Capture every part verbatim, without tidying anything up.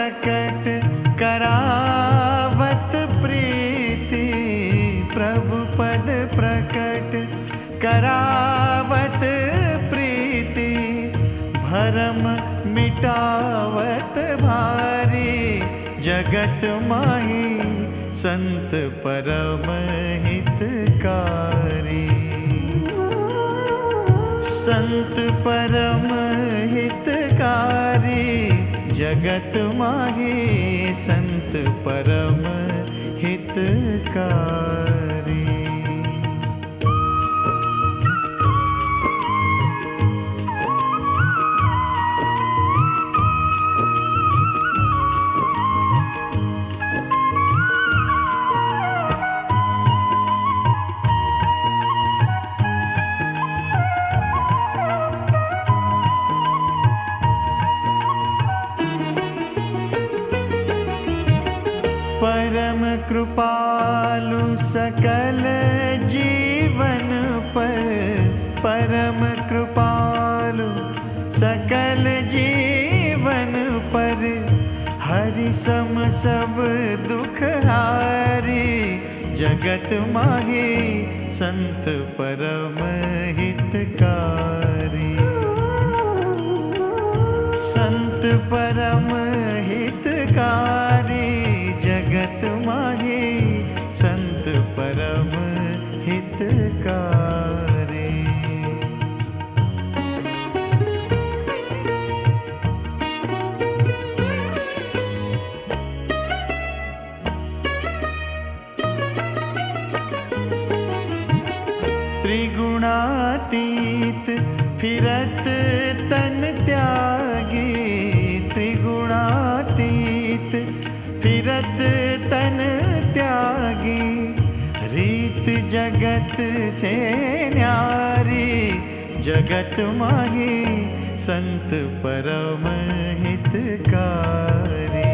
प्रकट करावत प्रीति, प्रभु पद प्रकट करावत प्रीति, भरम मिटावत भारी, जगत माही संत परम हितकारी। संत परम हितकारी, जगत माही संत परम हितकारी। परम कृपालु सकल जीवन पर, परम कृपालु सकल जीवन पर, हरि सम सब दुख हारी, जगत माही संत परम हितकारी। संत परम हितकारी, जगत माही संत परम हितकारी। त्रिगुणातीत फिरत तन त्यागी, त्रिगुणातीत फिरत तन त्यागी, रीत जगत से न्यारी, जगत माही संत परम हितकारी।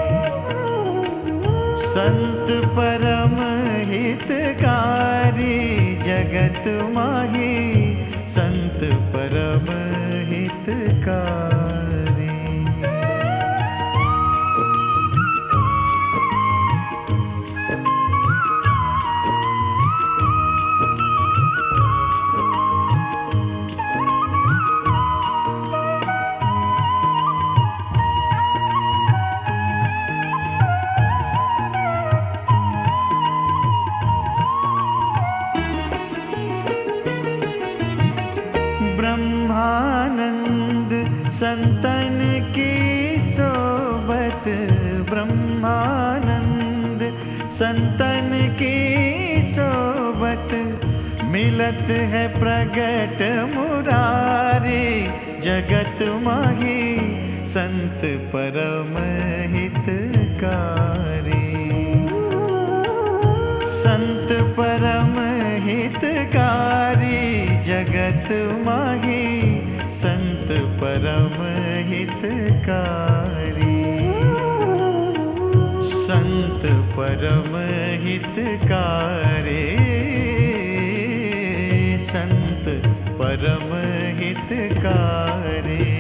संत परम हितकारी, जगत माही संत परम हितकारी। ब्रह्मानंद संतन की सोबत, ब्रह्मानंद संतन की सोबत, मिलत है प्रगट मुरारी, जगत माही संत परम हितकारी। संत परम हितकारी, जगत माही संत परम हितकारी। संत परम हितकारी, संत परम हितकारी।